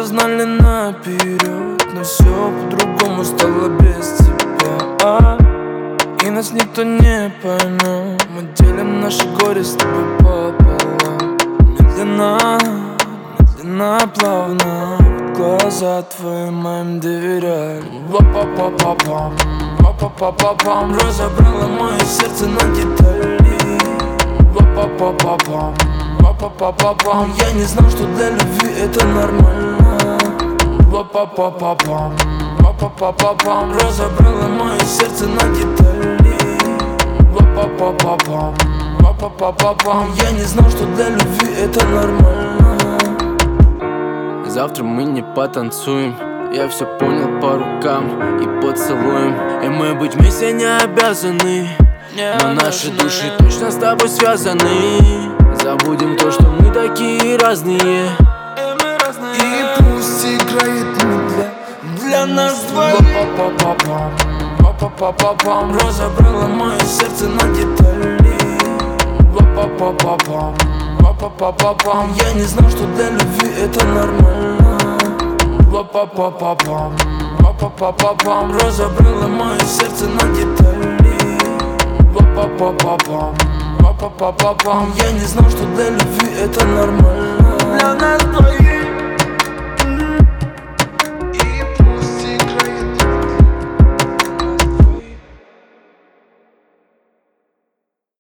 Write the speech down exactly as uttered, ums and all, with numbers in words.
знали наперед, но все по-другому стало без тебя. И нас никто не поймет. Мы делим наше горе с тобой пополам. Медленно, медленно, плавно в глаза твои моим доверяли. Ва-па-па-па-пам, ва-па-па-па-пам. Разобрала мое сердце на детали. Ва-па-па-па-пам, ва-па-па-па-пам. Я не знал, что для любви это нормально. Ва-па-па-па-пам, ва-па-па-па-пам. Разобрала мое сердце на детали. Ва-па-па-па-пам, ва-па-па-па-пам. Я не знал, что для любви это нормально. Завтра мы не потанцуем. Я все понял по рукам и поцелуем. И мы быть вместе не обязаны, но наши души точно с тобой связаны. Забудем то, что мы такие разные. И пусть играет медля для нас двоих. Ва-па-па-па-пам, ва-па-па-па-пам. Разобрала мое сердце на детали. Ва-па-па-па-пам, ва-па-па-па-пам. Я не знал, что для любви это нормально. Ва-па-па-па-пам, ва-па-па-па-пам. Разобрала мое сердце на детали. Ва-па-па-па-пам, ва-па-па-па-пам. Я не знал, что для любви это нормально. Для нас двоих.